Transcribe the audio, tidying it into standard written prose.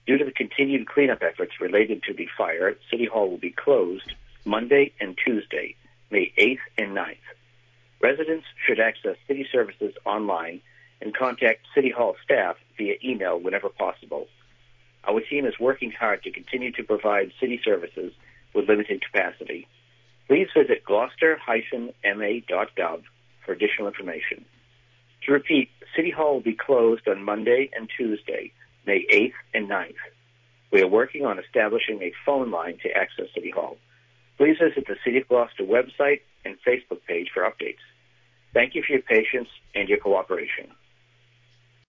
Due to the continued cleanup efforts related to the fire, City Hall will be closed Monday and Tuesday, May 8th and 9th. Residents should access city services online and contact City Hall staff via email whenever possible. Our team is working hard to continue to provide city services with limited capacity. Please visit gloucester-ma.gov for additional information. To repeat, City Hall will be closed on Monday and Tuesday, May 8th and 9th. We are working on establishing a phone line to access City Hall. Please visit the City of Gloucester website and Facebook page for updates. Thank you for your patience and your cooperation.